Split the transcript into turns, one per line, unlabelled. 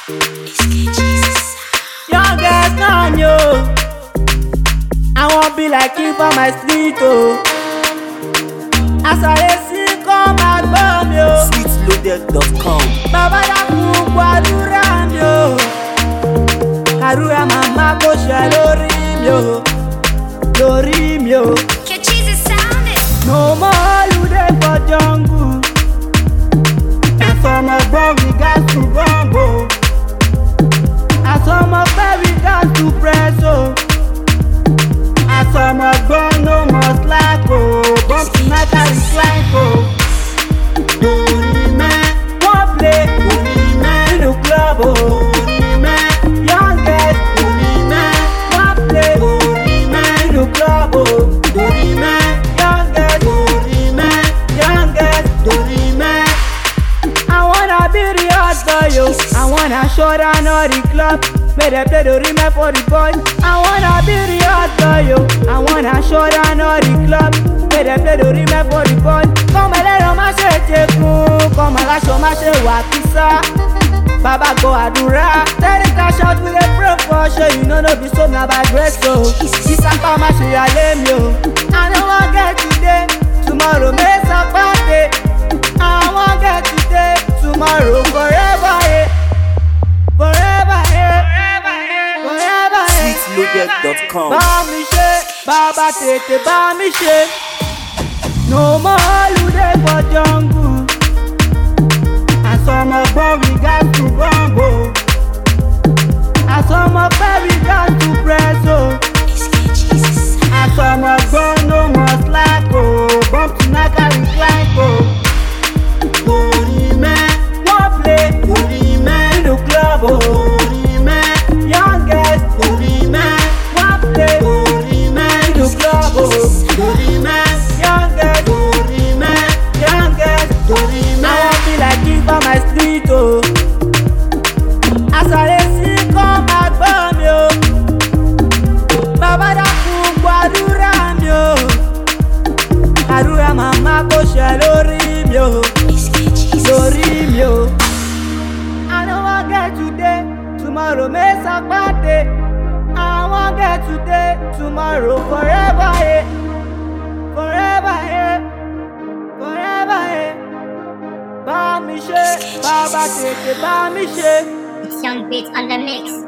Youngest man, yo. I won't be like you for my street, oh. As I see come back home, yo.
Sweetloaded.com.
Baba dákun gbàdúrà mi o. Kàdúrà màmá kò ṣẹ lórí mi o. No more holiday for jungle. And some of us we got to rumble. And some of us we got to press, oh. And some of us no more slack, oh. Bump tonight I recline, oh. One play in the club, oh. Youngest, one play in the club, oh. I wanna be the hot boy, yo. I wanna show down all the club. May they play the remake for the boys. I wanna be the hot boy, yo. I wanna show down all the club. May they play the remake for the boys. Come and let them mash it, come and lash my shit, wakisa. Baba go adura. Tell the cash out with a pray for sure. You know no be so na bad grace, so. This and come and show ya lame, yo. I don't want get today. Tomorrow may a party. I won't get today, tomorrow, forever, yeah. Forever, yeah. Forever, yeah.
Sweetloaded.com.
Bá mi ṣe, bàbá tètè bá mi ṣe. No more holiday for jungle. And some of us we got to rumble. And some of us we got to press, oh. And some of us no more slack, oh. Bump tonight I recline, oh. One play in the club, oh. Youngest, one play in the club, oh. Youngest, I won't be like you for my street, oh. As I see come back home, yo. Baba dákun gbàdúrà mi o. Kàdúrà màmá kò ṣẹ lórí mi o. I don't want get today, tomorrow may a party. I won't get today, tomorrow forever, yeah. Forever, yeah. Forever, yeah. Bá mi ṣe, bàbá tètè bá mi ṣe.
It's Young Beats on the mix.